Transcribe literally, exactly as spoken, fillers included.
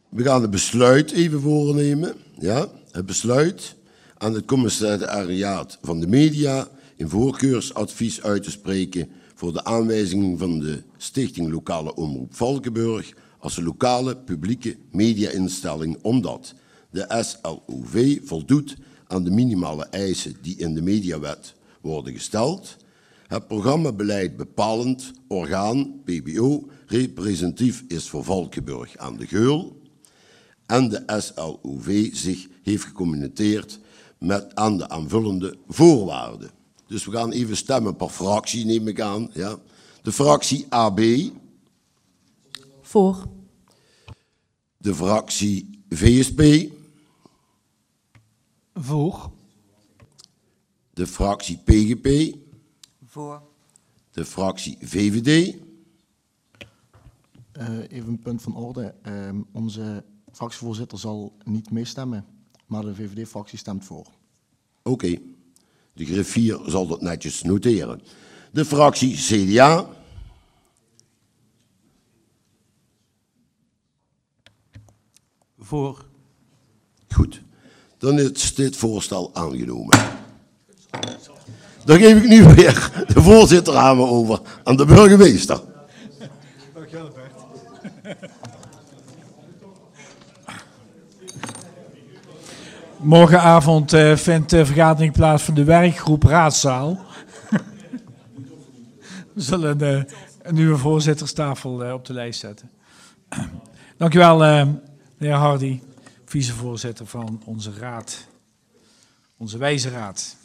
We gaan het besluit even voornemen. Ja, het besluit aan het commissariaat van de media een voorkeursadvies uit te spreken voor de aanwijzing van de Stichting Lokale Omroep Valkenburg als een lokale publieke media-instelling, omdat de S L O V voldoet aan de minimale eisen die in de mediawet worden gesteld. Het programmabeleid bepalend orgaan, P B O, representatief is voor Valkenburg aan de Geul. En de S L O V zich heeft gecommuniceerd met aan de aanvullende voorwaarden. Dus we gaan even stemmen per fractie, neem ik aan. Ja. De fractie A B. Voor. De fractie V S P. Voor. De fractie P G P. Voor. De fractie V V D. Uh, even een punt van orde. Uh, onze fractievoorzitter zal niet meestemmen, maar de V V D-fractie stemt voor. Oké, okay. De griffier zal dat netjes noteren. De fractie C D A. Voor. Goed, dan is dit voorstel aangenomen. Dan geef ik nu weer de voorzitter aan me over aan de burgemeester. Dankjewel, Bert. Morgenavond uh, vindt de vergadering plaats van de werkgroep Raadzaal. We zullen uh, een nieuwe voorzitterstafel uh, op de lijst zetten. Dankjewel, uh, meneer Hardy, vicevoorzitter van onze raad, onze wijze raad.